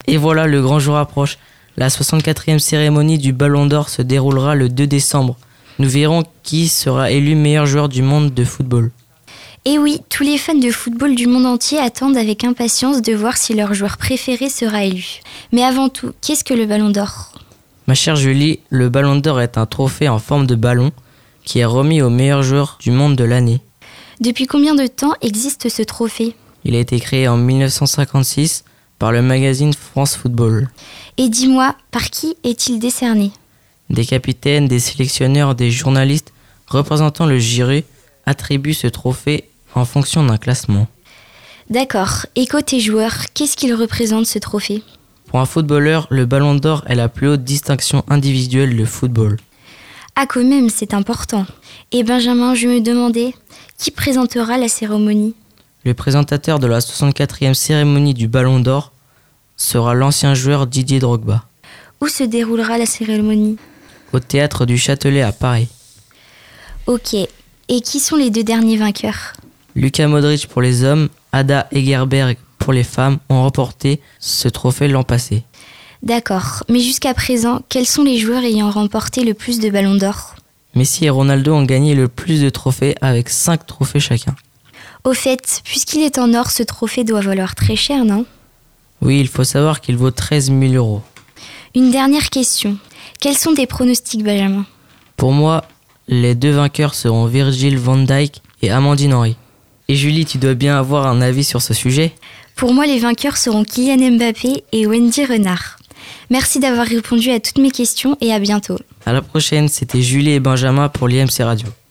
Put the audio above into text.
Et voilà, le grand jour approche. La 64e cérémonie du Ballon d'Or se déroulera le 2 décembre. Nous verrons qui sera élu meilleur joueur du monde de football. Et oui, tous les fans de football du monde entier attendent avec impatience de voir si leur joueur préféré sera élu. Mais avant tout, qu'est-ce que le Ballon d'Or ? Ma chère Julie, le Ballon d'Or est un trophée en forme de ballon qui est remis au meilleur joueur du monde de l'année. Depuis combien de temps existe ce trophée ? Il a été créé en 1956 par le magazine France Football. Et dis-moi, par qui est-il décerné ? Des capitaines, des sélectionneurs, des journalistes représentant le jury attribuent ce trophée en fonction d'un classement. D'accord. Et côté joueur, qu'est-ce qu'il représente ce trophée ? Pour un footballeur, le Ballon d'Or est la plus haute distinction individuelle de football. Ah quand même, c'est important. Et Benjamin, je me demandais, qui présentera la cérémonie ? Le présentateur de la 64e cérémonie du Ballon d'Or sera l'ancien joueur Didier Drogba. Où se déroulera la cérémonie ? Au théâtre du Châtelet à Paris. Ok. Et qui sont les deux derniers vainqueurs ? Luka Modric pour les hommes, Ada Hegerberg pour les femmes ont remporté ce trophée l'an passé. D'accord. Mais jusqu'à présent, quels sont les joueurs ayant remporté le plus de ballons d'or ? Messi et Ronaldo ont gagné le plus de trophées avec 5 trophées chacun. Au fait, puisqu'il est en or, ce trophée doit valoir très cher, non ? Oui, il faut savoir qu'il vaut 13 000 €. Une dernière question. Quels sont tes pronostics, Benjamin ? Pour moi, les deux vainqueurs seront Virgil van Dijk et Amandine Henry. Et Julie, tu dois bien avoir un avis sur ce sujet ? Pour moi, les vainqueurs seront Kylian Mbappé et Wendy Renard. Merci d'avoir répondu à toutes mes questions et à bientôt. À la prochaine, c'était Julie et Benjamin pour l'IMC Radio.